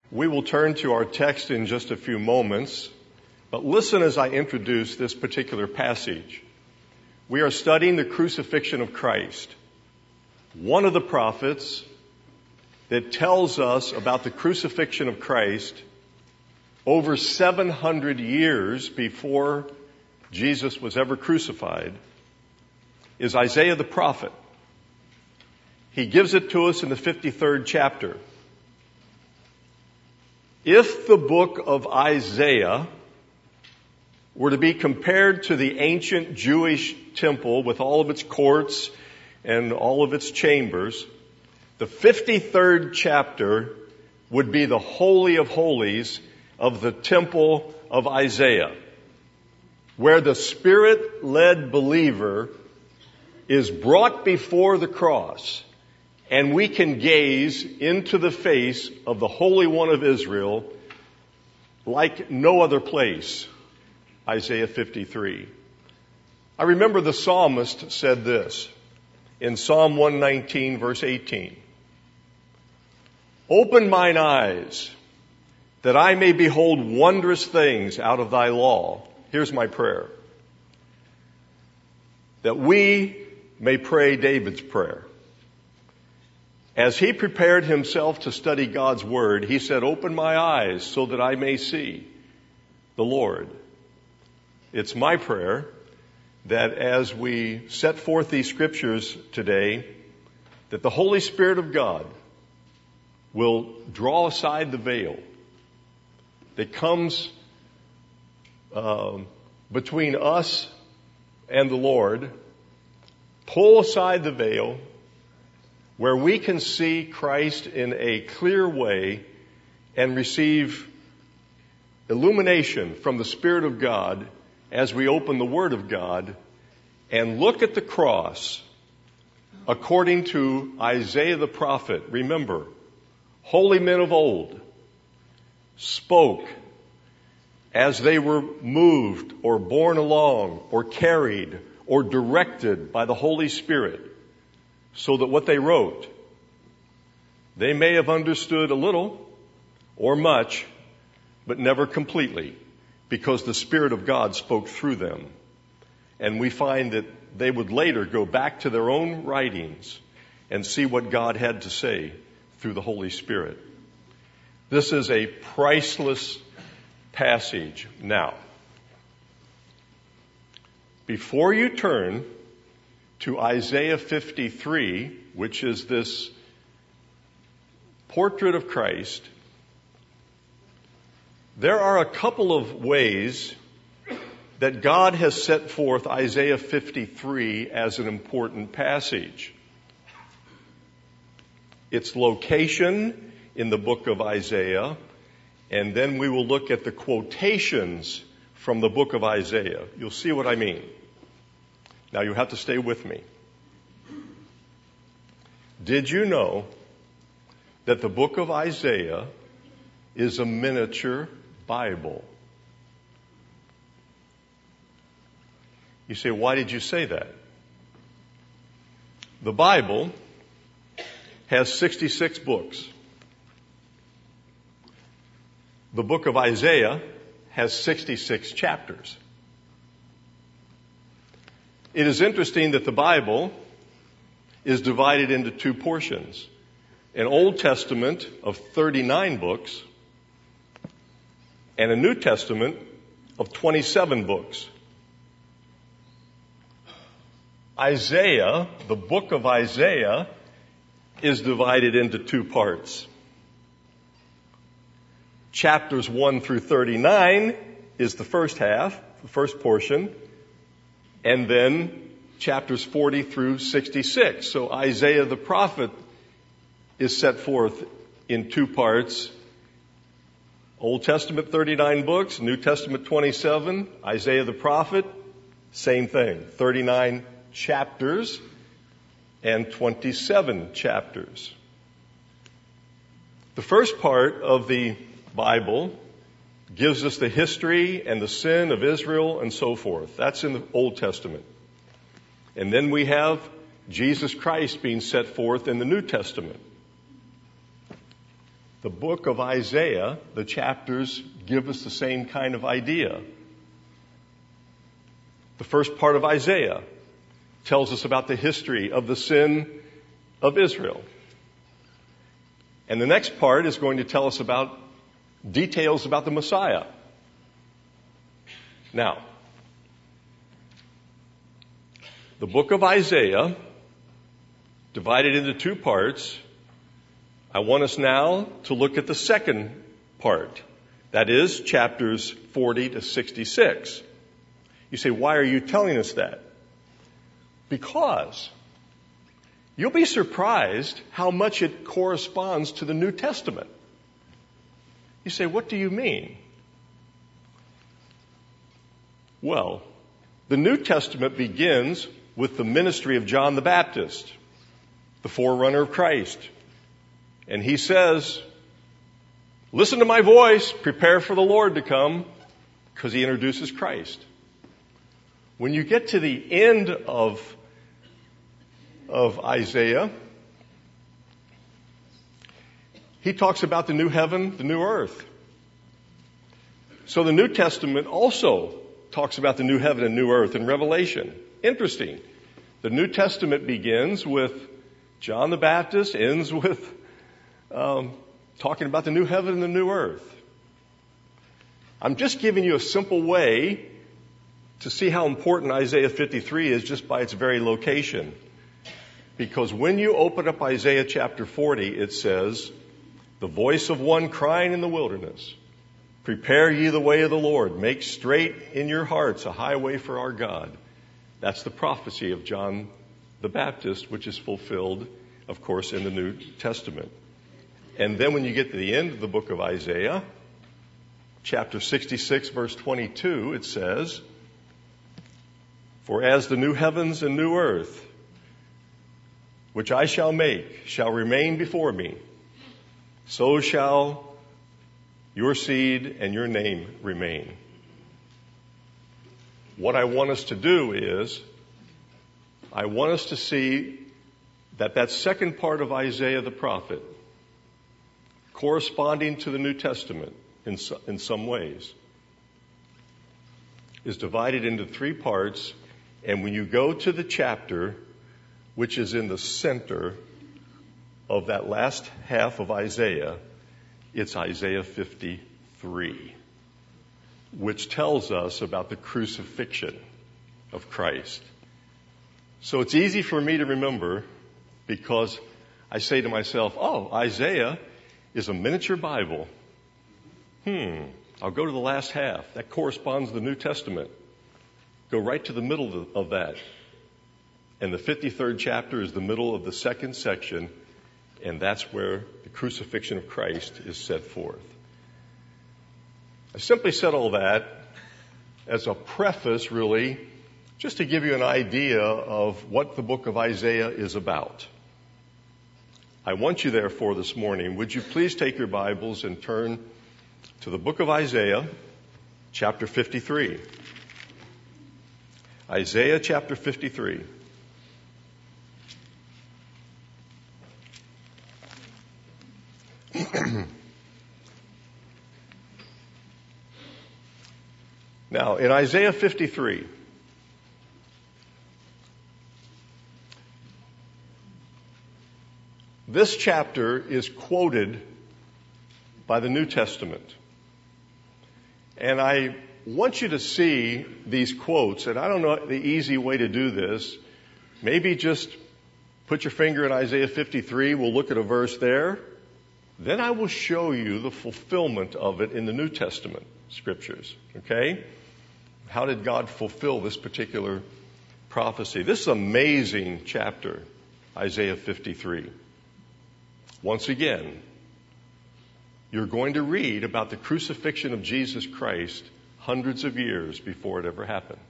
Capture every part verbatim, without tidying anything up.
We will turn to our text in just a few moments, but listen as I introduce this particular passage. We are studying the crucifixion of Christ, one of the prophets that tells us about the crucifixion of Christ over seven hundred years before Jesus was ever crucified, is Isaiah the prophet. He gives it to us in the fifty-third chapter. If the book of Isaiah were to be compared to the ancient Jewish temple with all of its courts and all of its chambers, the fifty-third chapter would be the Holy of Holies of the temple of Isaiah, where the Spirit-led believer is brought before the cross, and we can gaze into the face of the Holy One of Israel like no other place. Isaiah fifty-three. I remember the psalmist said this in Psalm one nineteen, verse eighteen. Open mine eyes, that I may behold wondrous things out of thy law. Here's my prayer. That we may pray David's prayer. As he prepared himself to study God's word, he said, open my eyes so that I may see the Lord. It's my prayer that as we set forth these scriptures today, that the Holy Spirit of God will draw aside the veil that comes uh, between us and the Lord, pull aside the veil where we can see Christ in a clear way and receive illumination from the Spirit of God as we open the Word of God and look at the cross according to Isaiah the prophet. Remember, holy men of old spoke as they were moved or borne along or carried or directed by the Holy Spirit, so that what they wrote, they may have understood a little or much, but never completely, because the Spirit of God spoke through them. And we find that they would later go back to their own writings and see what God had to say through the Holy Spirit. This is a priceless passage. Now, before you turn to Isaiah fifty-three, which is this portrait of Christ, there are a couple of ways that God has set forth Isaiah fifty-three as an important passage. Its location in the book of Isaiah, and then we will look at the quotations from the book of Isaiah. You'll see what I mean. Now you have to stay with me. Did you know that the book of Isaiah is a miniature Bible? You say, why did you say that? The Bible has sixty-six books. The book of Isaiah has sixty-six chapters. It is interesting that the Bible is divided into two portions. An Old Testament of thirty-nine books and a New Testament of twenty-seven books. Isaiah, the book of Isaiah, is divided into two parts. Chapters one through thirty-nine is the first half, the first portion, and then chapters forty through sixty-six. So Isaiah the prophet is set forth in two parts. Old Testament thirty-nine books, New Testament twenty-seven. Isaiah the prophet, same thing, thirty-nine chapters and twenty-seven chapters. The first part of the Bible gives us the history and the sin of Israel and so forth. That's in the Old Testament. And then we have Jesus Christ being set forth in the New Testament. The book of Isaiah, the chapters give us the same kind of idea. The first part of Isaiah tells us about the history of the sin of Israel. And the next part is going to tell us about details about the Messiah. Now, the book of Isaiah, divided into two parts, I want us now to look at the second part. That is, chapters forty to sixty-six. You say, why are you telling us that? Because you'll be surprised how much it corresponds to the New Testament. You say, what do you mean? Well, the New Testament begins with the ministry of John the Baptist, the forerunner of Christ. And he says, listen to my voice, prepare for the Lord to come, because he introduces Christ. When you get to the end of, of Isaiah, he talks about the new heaven, the new earth. So the New Testament also talks about the new heaven and new earth in Revelation. Interesting. The New Testament begins with John the Baptist, ends with um, talking about the new heaven and the new earth. I'm just giving you a simple way to see how important Isaiah fifty-three is just by its very location. Because when you open up Isaiah chapter forty, it says, the voice of one crying in the wilderness, prepare ye the way of the Lord, make straight in your hearts a highway for our God. That's the prophecy of John the Baptist, which is fulfilled, of course, in the New Testament. And then when you get to the end of the book of Isaiah, chapter sixty-six, verse twenty-two, it says, for as the new heavens and new earth, which I shall make, shall remain before me, so shall your seed and your name remain. What I want us to do is, I want us to see that that second part of Isaiah the prophet, corresponding to the New Testament in, in some ways, is divided into three parts. And when you go to the chapter, which is in the center of that last half of Isaiah, it's Isaiah fifty-three, which tells us about the crucifixion of Christ. So it's easy for me to remember because I say to myself, oh, Isaiah is a miniature Bible. Hmm, I'll go to the last half. That corresponds to the New Testament. Go right to the middle of that. And the fifty-third chapter is the middle of the second section, and that's where the crucifixion of Christ is set forth. I simply said all that as a preface, really, just to give you an idea of what the book of Isaiah is about. I want you, therefore, this morning, would you please take your Bibles and turn to the book of Isaiah, chapter fifty-three. Isaiah chapter fifty-three. Now, in Isaiah fifty-three, this chapter is quoted by the New Testament. And I want you to see these quotes, and I don't know the easy way to do this. Maybe just put your finger in Isaiah fifty-three, we'll look at a verse there. Then I will show you the fulfillment of it in the New Testament scriptures. Okay? How did God fulfill this particular prophecy? This is an amazing chapter, Isaiah fifty-three. Once again, you're going to read about the crucifixion of Jesus Christ hundreds of years before it ever happened.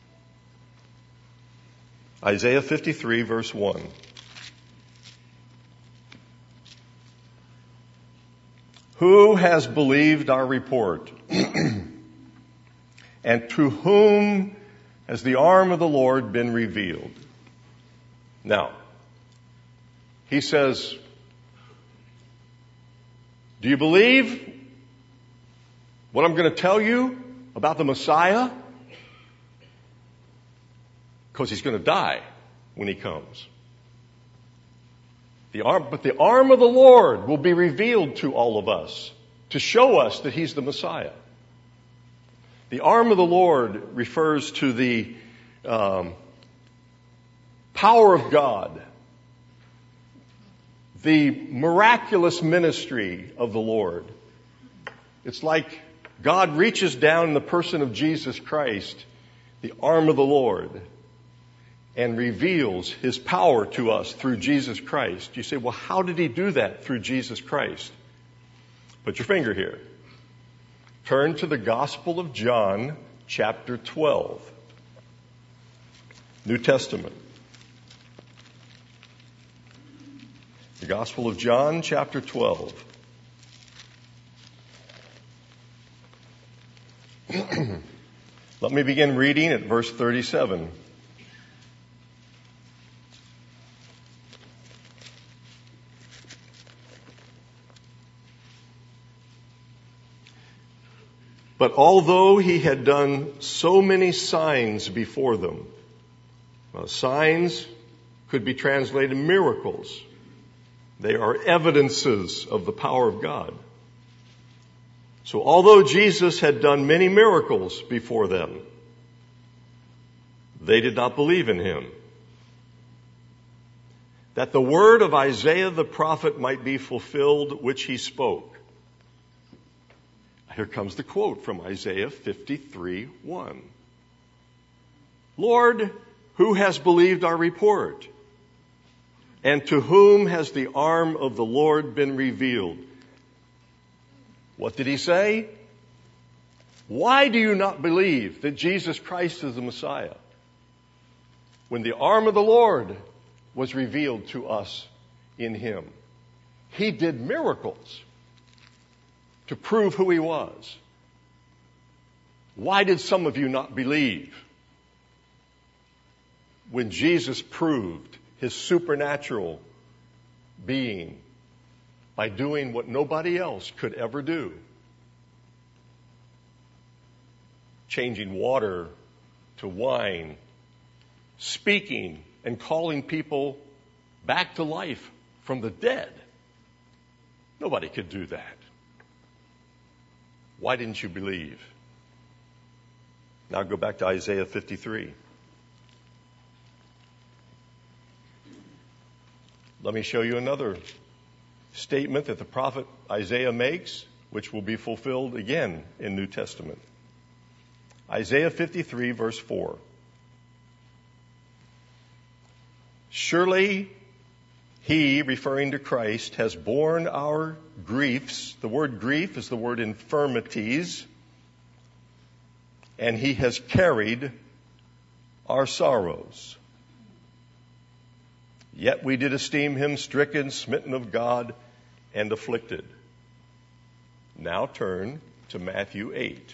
Isaiah fifty-three, verse one. Who has believed our report? And to whom has the arm of the Lord been revealed? Now, he says, Do you believe what I'm going to tell you about the Messiah? Because he's going to die when he comes. The arm, but the arm of the Lord will be revealed to all of us to show us that he's the Messiah. The arm of the Lord refers to the um, power of God, the miraculous ministry of the Lord. It's like God reaches down in the person of Jesus Christ, the arm of the Lord, and reveals his power to us through Jesus Christ. You say, well, how did he do that through Jesus Christ? Put your finger here. Turn to the Gospel of John, chapter twelve. New Testament. The Gospel of John, chapter twelve. Let me begin reading at verse thirty-seven. But although he had done so many signs before them, well, signs could be translated miracles. They are evidences of the power of God. So although Jesus had done many miracles before them, they did not believe in him. That the word of Isaiah the prophet might be fulfilled, which he spoke. Here comes the quote from Isaiah fifty-three one. Lord, who has believed our report? And to whom has the arm of the Lord been revealed? What did he say? Why do you not believe that Jesus Christ is the Messiah? When the arm of the Lord was revealed to us in him. He did miracles to prove who he was. Why did some of you not believe when Jesus proved his supernatural being by doing what nobody else could ever do? Changing water to wine, speaking and calling people back to life from the dead. Nobody could do that. Why didn't you believe? Now go back to Isaiah fifty-three. Let me show you another statement that the prophet Isaiah makes, which will be fulfilled again in New Testament. Isaiah fifty-three, verse four. Surely he, referring to Christ, has borne our griefs. The word grief is the word infirmities. And he has carried our sorrows. Yet we did esteem him stricken, smitten of God, and afflicted. Now turn to Matthew eight.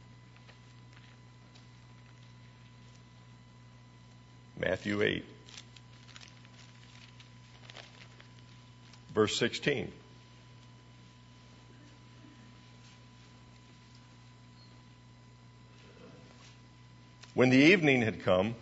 Matthew eight. Verse sixteen. When the evening had come,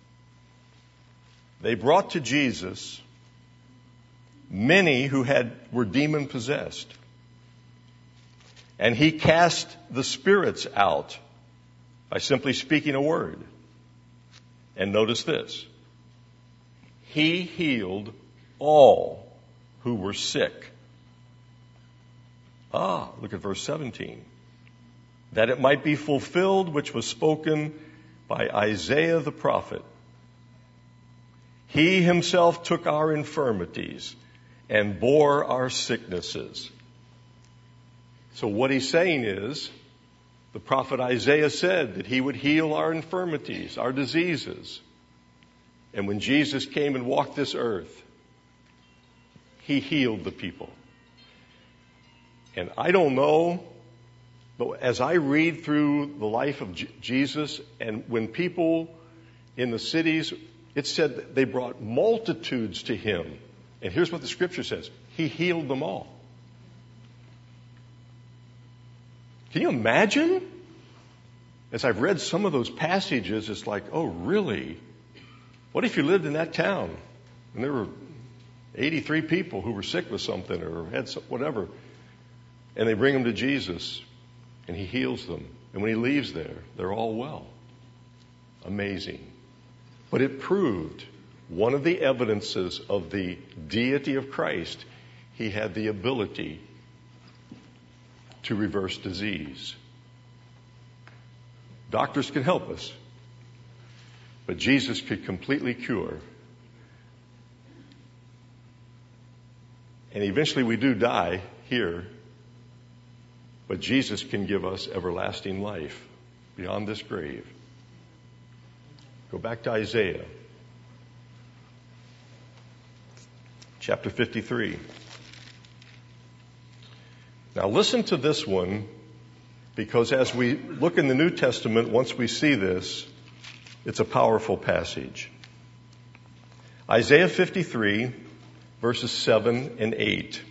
they brought to Jesus many who had were demon possessed. And he cast the spirits out by simply speaking a word. And notice this. He healed all who were sick. Ah, look at verse seventeen. That it might be fulfilled which was spoken by Isaiah the prophet. He himself took our infirmities and bore our sicknesses. So what he's saying is, the prophet Isaiah said that he would heal our infirmities, our diseases. And when Jesus came and walked this earth, he healed the people. And I don't know, but as I read through the life of J- Jesus, and when people in the cities, it said that they brought multitudes to him. And here's what the scripture says. He healed them all. Can you imagine? As I've read some of those passages, it's like, oh, really? What if you lived in that town and there were eighty-three people who were sick with something or had some, whatever, and they bring them to Jesus and he heals them. And when he leaves there, they're all well. Amazing. But it proved one of the evidences of the deity of Christ. He had the ability to reverse disease. Doctors can help us, but Jesus could completely cure. And eventually we do die here, but Jesus can give us everlasting life beyond this grave. Go back to Isaiah, chapter fifty-three. Now listen to this one, because as we look in the New Testament, once we see this, it's a powerful passage. Isaiah fifty-three, verses seven and eight.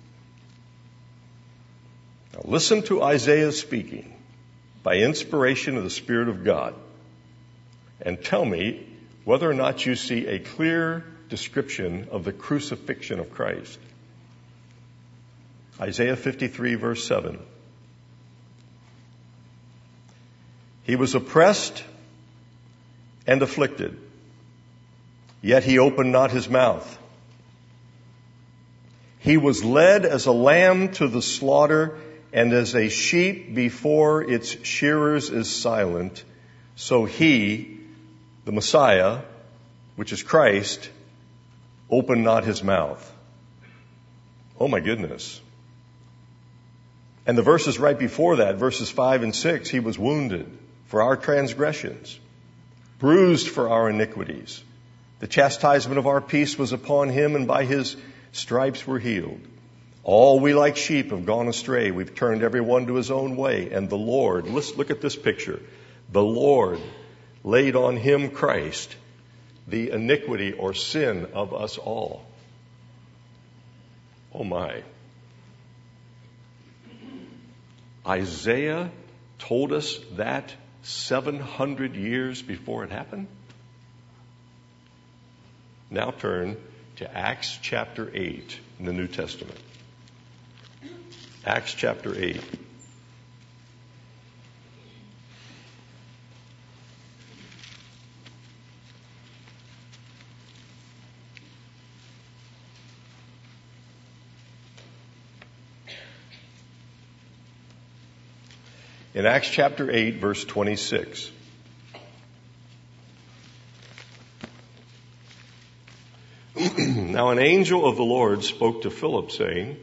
Now listen to Isaiah speaking by inspiration of the Spirit of God, and tell me whether or not you see a clear description of the crucifixion of Christ. Isaiah fifty-three, verse seven. He was oppressed and afflicted, yet he opened not his mouth. He was led as a lamb to the slaughter, and as a sheep before its shearers is silent, so he, the Messiah, which is Christ, opened not his mouth. Oh my goodness. And the verses right before that, verses five and six, he was wounded for our transgressions, bruised for our iniquities. The chastisement of our peace was upon him, and by his stripes we're healed. All we like sheep have gone astray. We've turned every one to his own way. And the Lord, let's look at this picture. The Lord laid on him, Christ, the iniquity or sin of us all. Oh my. Isaiah told us that seven hundred years before it happened. Now turn to Acts chapter eight in the New Testament. Acts chapter eight. In Acts chapter eight, verse twenty-six. Now an angel of the Lord spoke to Philip, saying,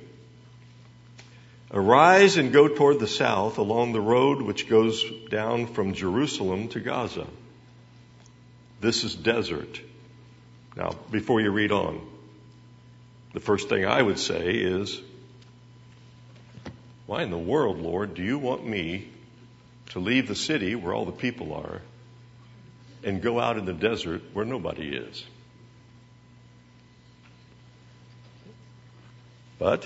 "Arise and go toward the south along the road which goes down from Jerusalem to Gaza. This is desert." Now, before you read on, the first thing I would say is, why in the world, Lord, do you want me to leave the city where all the people are and go out in the desert where nobody is? But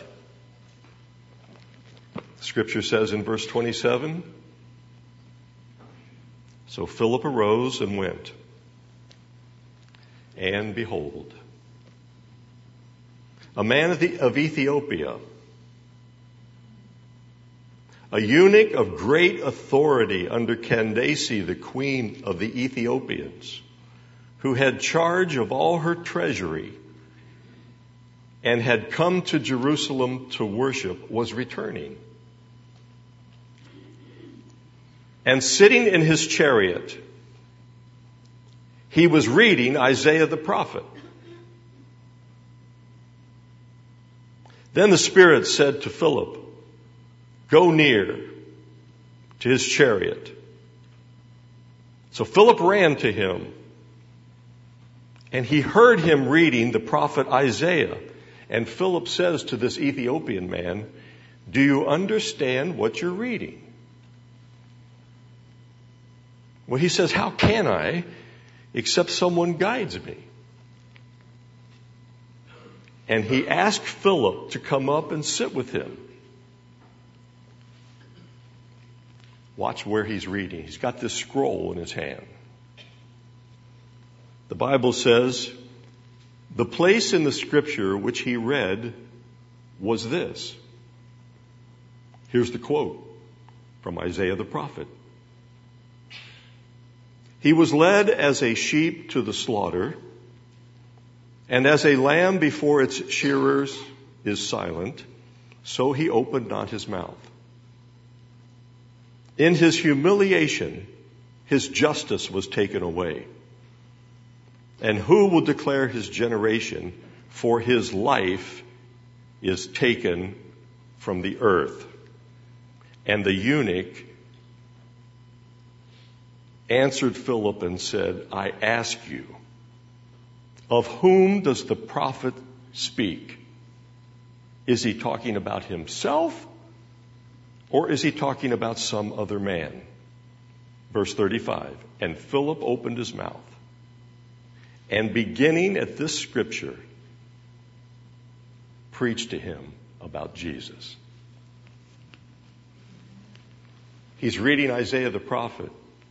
Scripture says in verse twenty-seven, so Philip arose and went, and behold, a man of, the, of Ethiopia, a eunuch of great authority under Candace, the queen of the Ethiopians, who had charge of all her treasury and had come to Jerusalem to worship, was returning. And sitting in his chariot, he was reading Isaiah the prophet. Then the Spirit said to Philip, "Go near to his chariot." So Philip ran to him, and he heard him reading the prophet Isaiah. And Philip says to this Ethiopian man, "Do you understand what you're reading?" Well, he says, "How can I, except someone guides me?" And he asked Philip to come up and sit with him. Watch where he's reading. He's got this scroll in his hand. The Bible says, the place in the scripture which he read was this. Here's the quote from Isaiah the prophet. He was led as a sheep to the slaughter, and as a lamb before its shearers is silent, so he opened not his mouth. In his humiliation, his justice was taken away. And who will declare his generation? For his life is taken from the earth. And the eunuch answered Philip and said, I ask you, of whom does the prophet speak? Is he talking about himself? Or is he talking about some other man? Verse thirty-five, and Philip opened his mouth, and beginning at this scripture, preached to him about Jesus. He's reading Isaiah the prophet.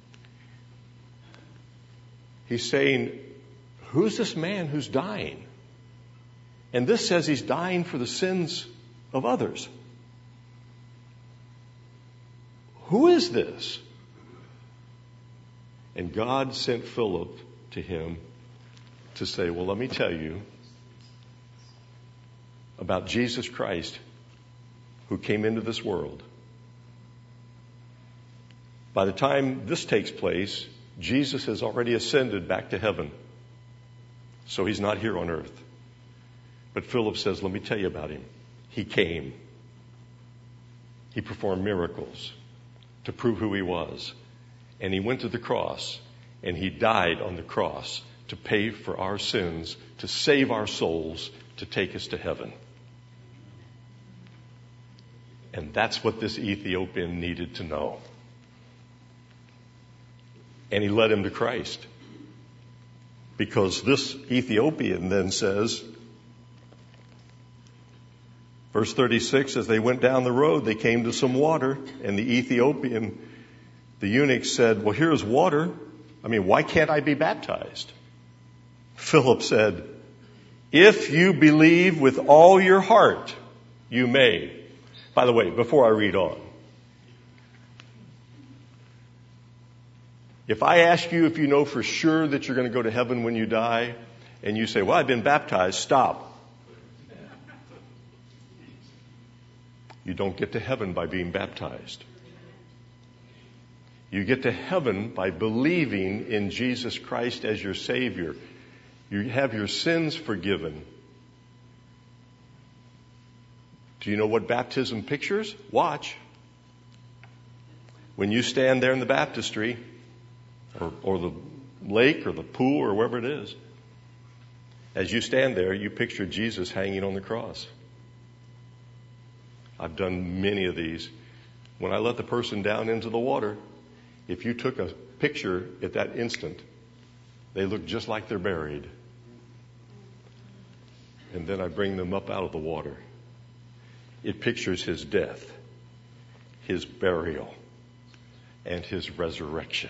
He's saying, who's this man who's dying? And this says he's dying for the sins of others. Who is this? And God sent Philip to him to say, well, let me tell you about Jesus Christ who came into this world. By the time this takes place, Jesus has already ascended back to heaven. So he's not here on earth. But Philip says, let me tell you about him. He came. He performed miracles to prove who he was. And he went to the cross, and he died on the cross to pay for our sins, to save our souls, to take us to heaven. And that's what this Ethiopian needed to know. And he led him to Christ. Because this Ethiopian then says, verse thirty-six, as they went down the road, they came to some water, and the Ethiopian, the eunuch said, well, here's water. I mean, why can't I be baptized? Philip said, if you believe with all your heart, you may. By the way, before I read on, if I ask you if you know for sure that you're going to go to heaven when you die, and you say, well, I've been baptized, stop. You don't get to heaven by being baptized. You get to heaven by believing in Jesus Christ as your Savior. You have your sins forgiven. Do you know what baptism pictures? Watch. When you stand there in the baptistry, or, or the lake or the pool or wherever it is, as you stand there, you picture Jesus hanging on the cross. I've done many of these. When I let the person down into the water, if you took a picture at that instant, they look just like they're buried. And then I bring them up out of the water. It pictures his death, his burial, and his resurrection.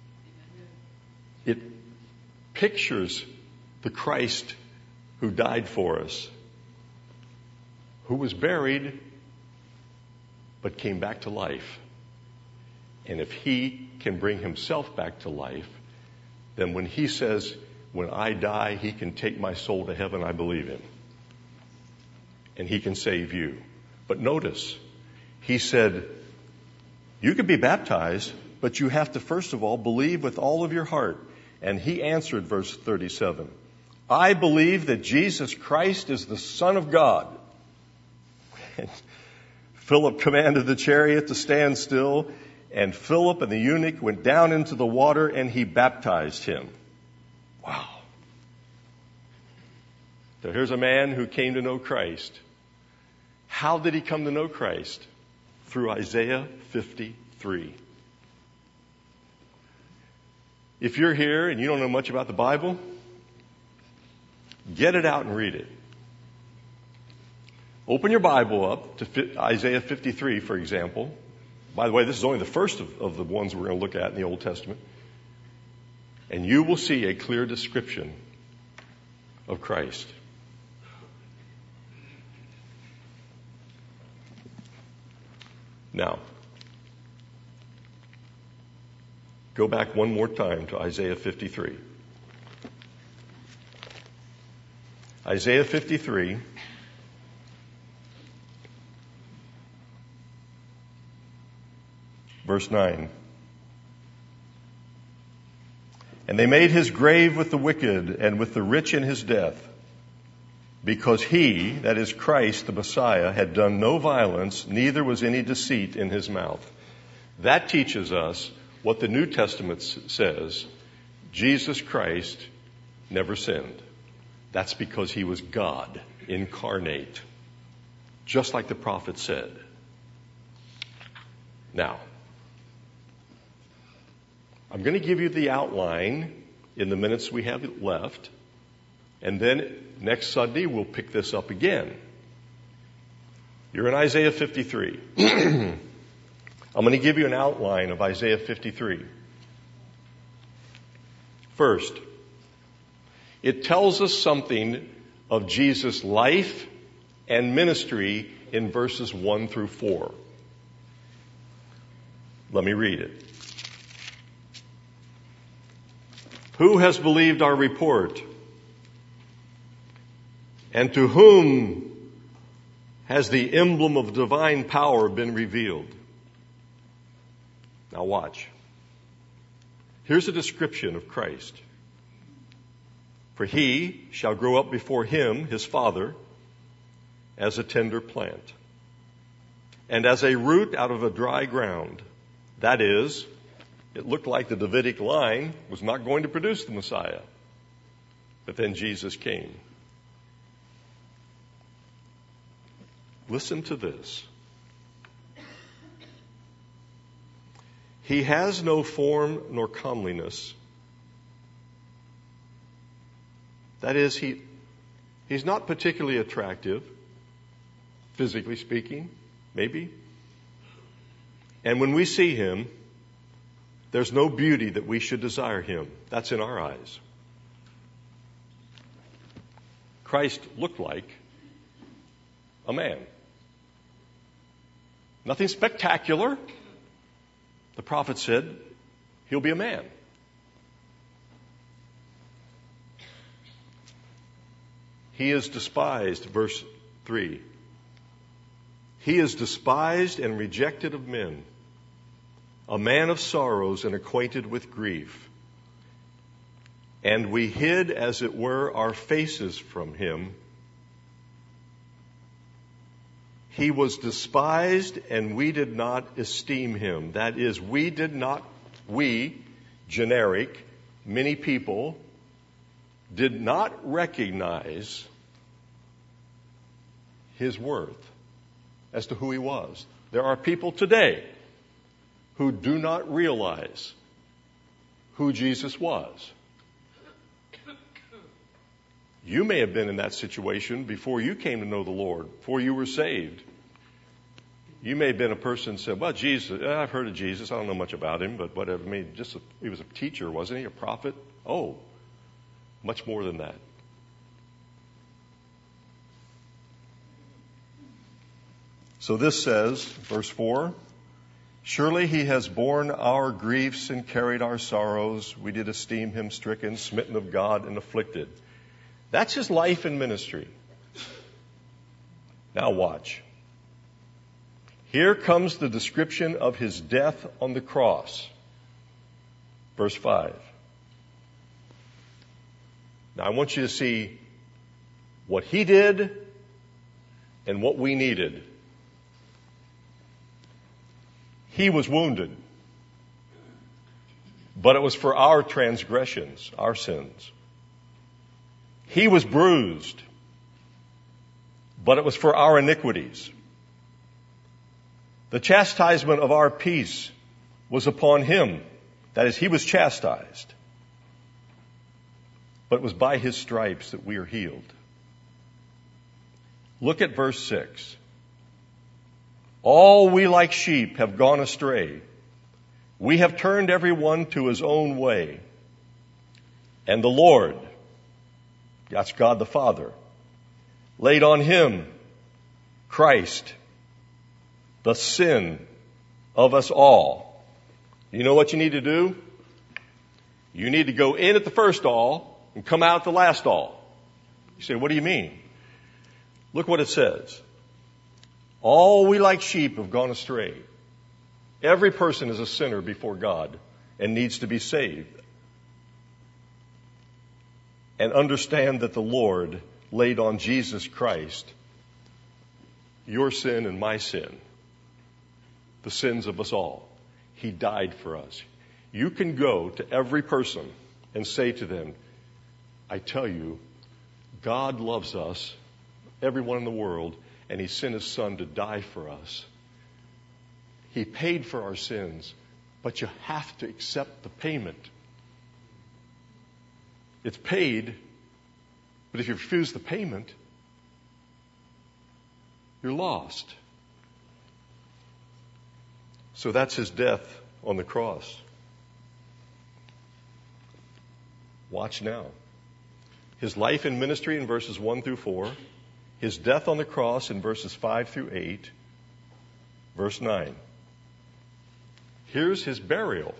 It pictures the Christ who died for us, who was buried, but came back to life. And if he can bring himself back to life, then when he says, when I die, he can take my soul to heaven, I believe him. And he can save you. But notice, he said, you can be baptized, but you have to first of all believe with all of your heart. And he answered, verse thirty-seven, I believe that Jesus Christ is the Son of God. And Philip commanded the chariot to stand still, and Philip and the eunuch went down into the water, and he baptized him. Wow. So here's a man who came to know Christ. How did he come to know Christ? Through Isaiah fifty-three. If you're here and you don't know much about the Bible, get it out and read it. Open your Bible up to Isaiah fifty-three, for example, By the way, this is only the first of, of the ones we're going to look at in the Old Testament. And you will see a clear description of Christ. Now, go back one more time to Isaiah fifty-three. Isaiah fifty-three, verse nine. And they made his grave with the wicked and with the rich in his death, because he, that is Christ, the Messiah, had done no violence, neither was any deceit in his mouth. That teaches us what the New Testament says. Jesus Christ never sinned. That's because he was God incarnate, just like the prophet said. Now, I'm going to give you the outline in the minutes we have left, and then next Sunday we'll pick this up again. You're in Isaiah fifty-three. I'm going to give you an outline of Isaiah fifty-three. First, it tells us something of Jesus' life and ministry in verses one through four. Let me read it. Who has believed our report? And to whom has the emblem of divine power been revealed? Now watch. Here's a description of Christ. For he shall grow up before him, his father, as a tender plant, and as a root out of a dry ground. That is, it looked like the Davidic line was not going to produce the Messiah. But then Jesus came. Listen to this. He has no form nor comeliness. That is, he, he's not particularly attractive, physically speaking, maybe. And when we see him, there's no beauty that we should desire him. That's in our eyes. Christ looked like a man. Nothing spectacular. The prophet said he'll be a man. He is despised, verse three. He is despised and rejected of men, a man of sorrows and acquainted with grief. And we hid, as it were, our faces from him. He was despised and we did not esteem him. That is, we did not, we, generic, many people, did not recognize his worth as to who he was. There are people today who do not realize who Jesus was. You may have been in that situation before you came to know the Lord, before you were saved. You may have been a person who said, well, Jesus, I've heard of Jesus. I don't know much about him, but whatever. I mean, just a, he was a teacher, wasn't he? A prophet? Oh, much more than that. So this says, verse four, surely he has borne our griefs and carried our sorrows. We did esteem him stricken, smitten of God, and afflicted. That's his life and ministry. Now watch. Here comes the description of his death on the cross. Verse five. Now I want you to see what he did and what we needed. He was wounded, but it was for our transgressions, our sins. He was bruised, but it was for our iniquities. The chastisement of our peace was upon him. That is, he was chastised. But it was by his stripes that we are healed. Look at verse six. All we like sheep have gone astray. We have turned everyone to his own way. And the Lord, that's God the Father, laid on him, Christ, the sin of us all. You know what you need to do? You need to go in at the first all and come out at the last all. You say, what do you mean? Look what it says. All we like sheep have gone astray. Every person is a sinner before God and needs to be saved. And understand that the Lord laid on Jesus Christ your sin and my sin, the sins of us all. He died for us. You can go to every person and say to them, I tell you, God loves us, everyone in the world, and He sent His Son to die for us. He paid for our sins, but you have to accept the payment. It's paid, but if you refuse the payment, you're lost. So that's His death on the cross. Watch now. His life and ministry in verses one through four. His death on the cross in verses five through eight. Verse nine. Here's His burial.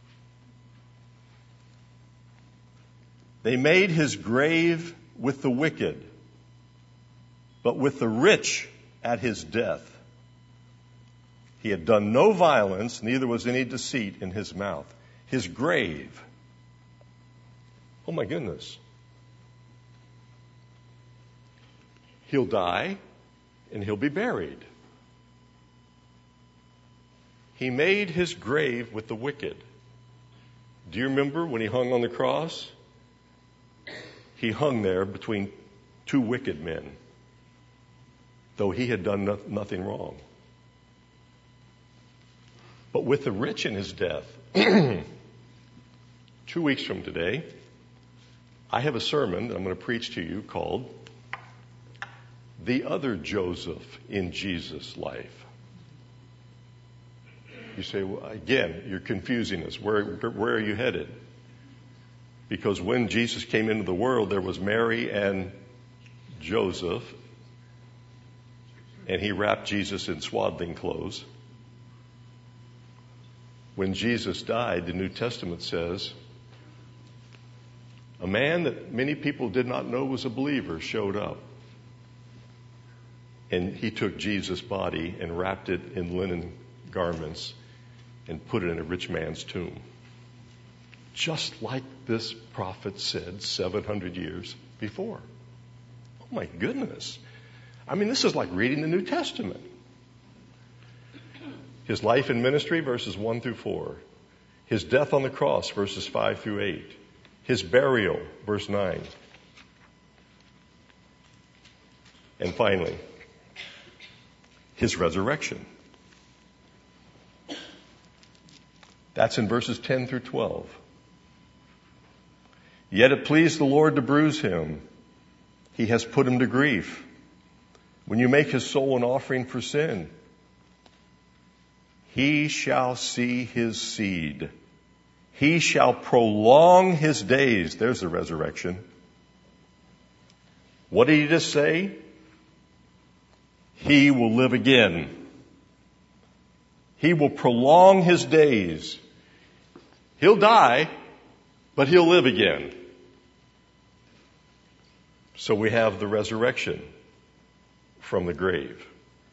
They made His grave with the wicked, but with the rich at His death. He had done no violence, neither was any deceit in His mouth. His grave. Oh my goodness. He'll die and He'll be buried. He made His grave with the wicked. Do you remember when He hung on the cross? He hung there between two wicked men, though He had done no- nothing wrong. But with the rich in His death, two weeks from today, I have a sermon that I'm going to preach to you called The Other Joseph in Jesus' Life. You say, well, again, you're confusing us. Where, where are you headed? Because when Jesus came into the world, there was Mary and Joseph, and He wrapped Jesus in swaddling clothes. When Jesus died, the New Testament says, a man that many people did not know was a believer showed up. And He took Jesus' body and wrapped it in linen garments and put it in a rich man's tomb. Just like this prophet said seven hundred years before. Oh my goodness. I mean, this is like reading the New Testament. His life and ministry, verses one through four. His death on the cross, verses five through eight. His burial, verse nine. And finally, His resurrection. That's in verses ten through twelve. Yet it pleased the Lord to bruise Him. He has put Him to grief. When you make His soul an offering for sin, He shall see His seed. He shall prolong His days. There's the resurrection. What did He just say? He will live again. He will prolong His days. He'll die, but He'll live again. So we have the resurrection from the grave.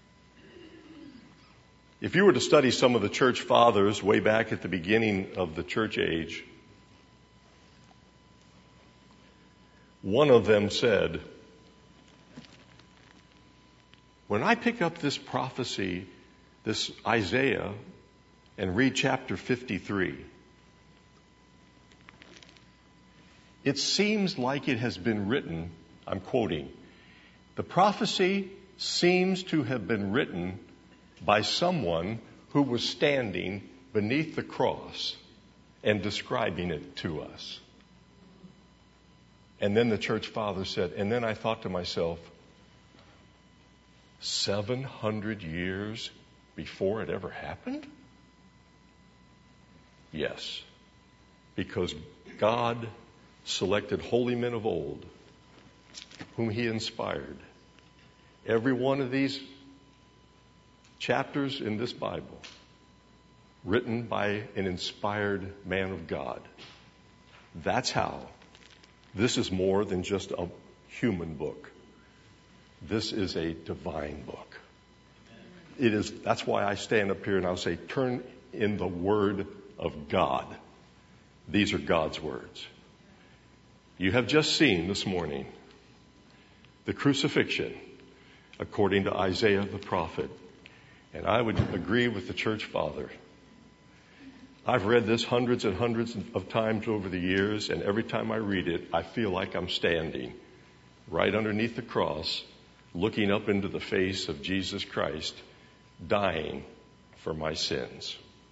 If you were to study some of the church fathers way back at the beginning of the church age, one of them said, when I pick up this prophecy, this Isaiah, and read chapter fifty-three, it seems like it has been written, I'm quoting, the prophecy seems to have been written by someone who was standing beneath the cross and describing it to us. And then the church father said, and then I thought to myself, seven hundred years before it ever happened? Yes, because God selected holy men of old whom he inspired. Every one of these chapters in this Bible written by an inspired man of God. That's how. This is more than just a human book. This is a divine book. It is, that's why I stand up here and I'll say, turn in the Word of God. These are God's words. You have just seen this morning the crucifixion according to Isaiah the prophet. And I would agree with the church father. I've read this hundreds and hundreds of times over the years, and every time I read it, I feel like I'm standing right underneath the cross, looking up into the face of Jesus Christ, dying for my sins.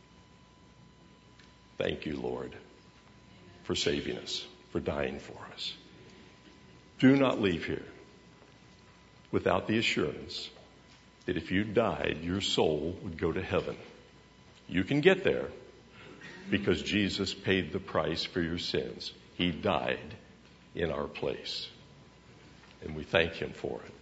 Thank you, Lord, for saving us, for dying for us. Do not leave here without the assurance that if you died, your soul would go to heaven. You can get there because Jesus paid the price for your sins. He died in our place, and we thank him for it.